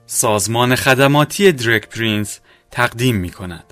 سازمان خدماتی درگ پرینس تقدیم می کند.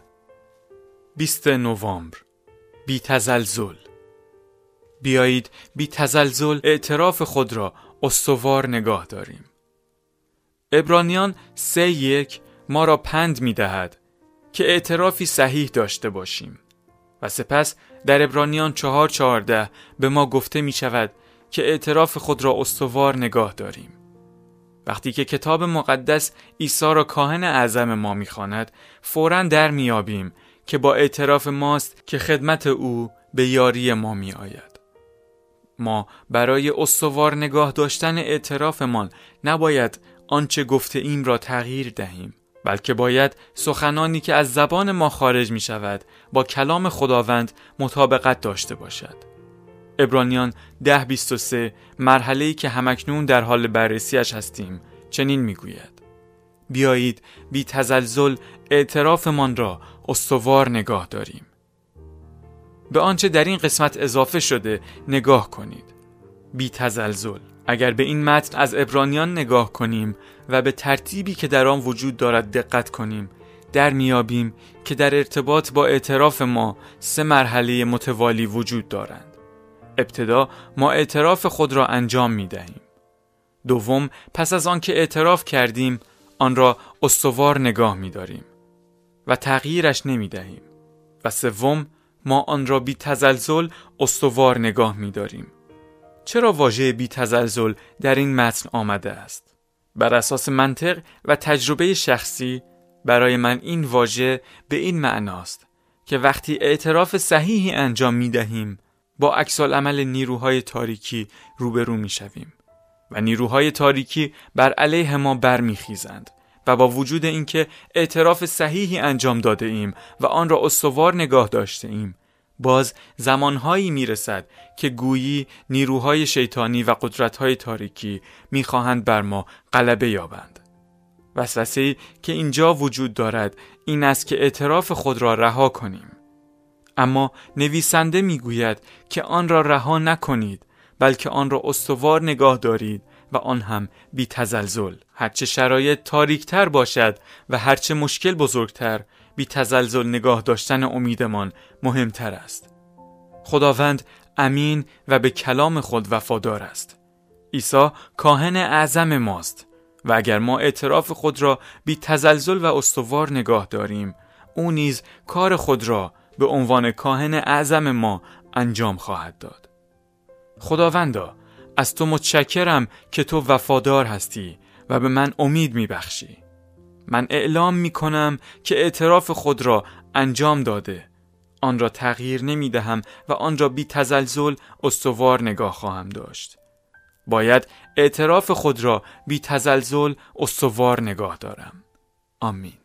20 نوامبر، بی تزلزل. بیایید بی تزلزل اعتراف خود را استوار نگاه داریم. عبرانیان 3:1 ما را پند می دهد که اعترافی صحیح داشته باشیم و سپس در عبرانیان 4:14 به ما گفته می شود که اعتراف خود را استوار نگاه داریم. وقتی که کتاب مقدس عیسی را کاهن اعظم ما می‌خواند، فوراً در می‌یابیم که با اعتراف ماست که خدمت او به یاری ما می‌آید. ما برای استوار نگاه داشتن اعترافمان نباید آنچه گفته ایم را تغییر دهیم، بلکه باید سخنانی که از زبان ما خارج می‌شود با کلام خداوند مطابقت داشته باشد. عبرانیان 10:23 مرحله‌ای که همکنون در حال بررسیش هستیم چنین میگوید: بیایید بی تزلزل اعترافمان را استوار نگاه داریم. به آنچه در این قسمت اضافه شده نگاه کنید. بی تزلزل. اگر به این متن از عبرانیان نگاه کنیم و به ترتیبی که در آن وجود دارد دقت کنیم، در میابیم که در ارتباط با اعتراف ما 3 مرحله متوالی وجود دارند. ابتدا ما اعتراف خود را انجام می دهیم. دوم، پس از آن که اعتراف کردیم آن را استوار نگاه می داریم و تغییرش نمی دهیم. و سوم، ما آن را بی تزلزل استوار نگاه می داریم. چرا واژه بی تزلزل در این متن آمده است؟ بر اساس منطق و تجربه شخصی برای من این واژه به این معناست که وقتی اعتراف صحیحی انجام می دهیم با عکس‌العمل نیروهای تاریکی روبرو می‌شویم و نیروهای تاریکی بر علیه ما برمیخیزند و با وجود اینکه اعتراف صحیحی انجام داده ایم و آن را استوار نگاه داشته ایم، باز زمانهایی میرسد که گویی نیروهای شیطانی و قدرت‌های تاریکی می‌خواهند بر ما غلبه یابند. وسوسه‌ای که اینجا وجود دارد این است که اعتراف خود را رها کنیم. اما نویسنده میگوید که آن را رها نکنید، بلکه آن را استوار نگاه دارید و آن هم بی تزلزل. هرچه شرایط تاریکتر باشد و هرچه مشکل بزرگتر، بی تزلزل نگاه داشتن امیدمان مهمتر است. خداوند امین و به کلام خود وفادار است. عیسی کاهن اعظم ماست و اگر ما اعتراف خود را بی تزلزل و استوار نگاه داریم، او نیز کار خود را به عنوان کاهن اعظم ما انجام خواهد داد. خداوندا، از تو متشکرم که تو وفادار هستی و به من امید میبخشی. من اعلام میکنم که اعتراف خود را انجام داده، آن را تغییر نمیدهم و آن را بی تزلزل استوار نگاه خواهم داشت. باید اعتراف خود را بی تزلزل استوار نگاه دارم. آمین.